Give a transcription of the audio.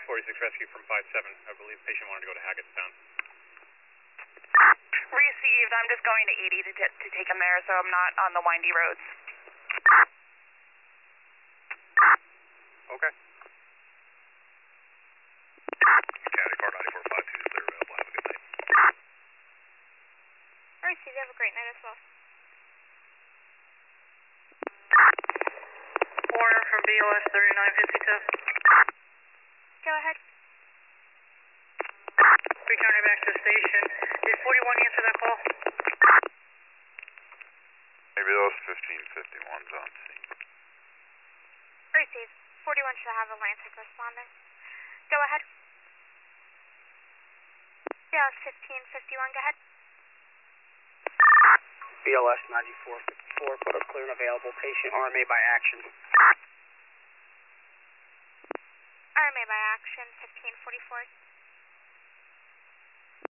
46 rescue from 5-7. I believe patient wanted to go to Hackettstown. Received. I'm just going to 80 to take him there, so I'm not on the windy roads. Okay. County car 9452 is clear available. Have a good night. Alright, Steve, you have a great night as well. Warner from BOS 3952. Go ahead. Returning back to the station. Did 41 answer that call? Maybe those 1551's on scene. Received. 41 should have Atlantic responding. Go ahead. Yeah, 1551, go ahead. BLS 9454, put a clear and available patient, RMA by action. RMA by action, 1544.